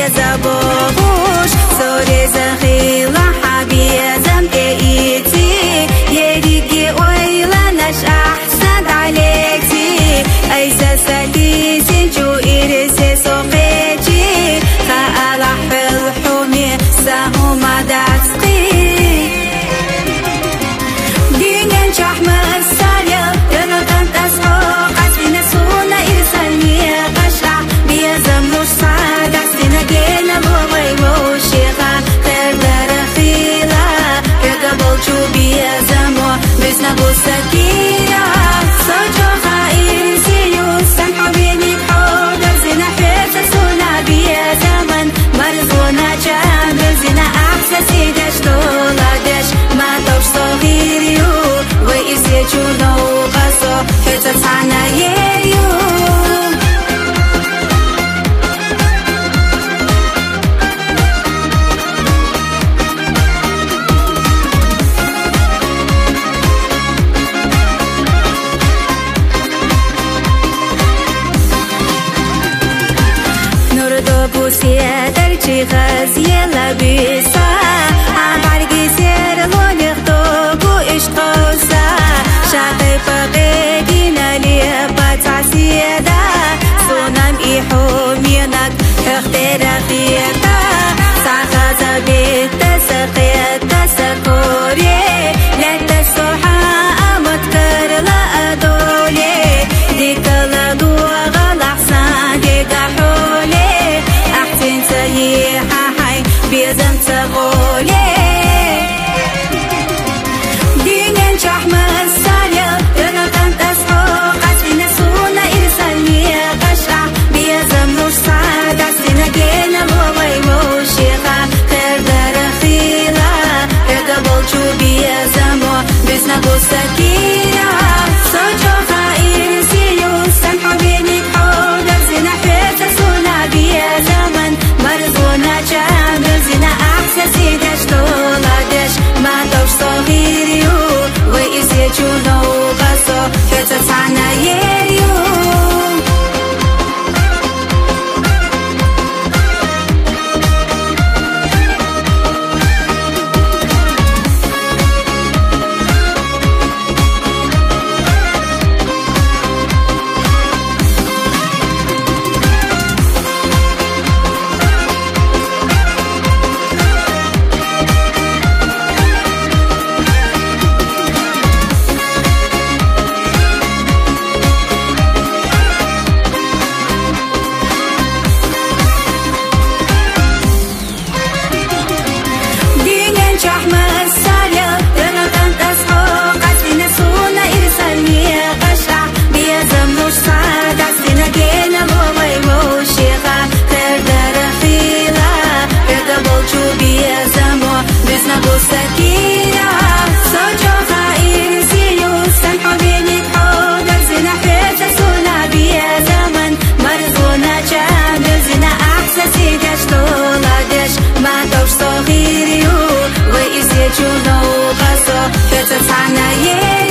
زبوش سوري زخيلة حبيزم ايتي يريكي ويلا نش احسن عليكي ايسا سليسي جو ارسي سوقيتي خالح في الحومي سهم داتقي دينين شحم السالي ينطن تسحق عسلنا سونا ارسلني قشع بيزم مش صعد عسلنا جينا بوغي وشيخا خير درخيلة يقبل شو بيزمو بسنا بوسكينة صوتو خائر سيوس سنحبيني بحوض زنا حيث سونا بيزمن مرزونا جامل زنا احساسي دش طولا دش ما توش صغيريو وإسيجو نو قصو حيث تصعنا يريو درجي غازية لبيسة عبارقي سير لوني خطوبو اشتوسة شاقي فقيقينا ليبات عسيدة سونام إيحومينك اختير خيطة ساخازة بيتا سقيتا سكوري لتا سوحا أمتكر لا أدولي ديك لدوغ الأحسان ديك حولي هاي بيزم تغولي دينين شحم السالي ينطن تسحق عسلنا سونا ارسلني قشع بيزم مش صعد عسلنا جينا بوغي وشيخا خير درخيلة يقبل شو بيزمو بسنا بوسكينة صوتو خائر سيوس سنحبيني بحوض زنا حيث سونا بيزمن مرزونا جامل زنا احساسي دش طولا دش ما دوش صغيريو وإسيجو نو قصو حيث تصعنا يريو شحم السالي ينطن تسحق عسلنا سونا ارسلني قشع بيزم مش صعد عسلنا جينا بوغي وشيخا خير درخيلة يقبل شو بيزمو بسنا بوسكينة صوتو خائر سيوس سنحبيني بحوض زنا حيث سونا بيزمن مرزونا جامل زنا احساسي دش طولا دش ما دوش صغيريو وإسيجو نو قصو حيث تصعنا يريو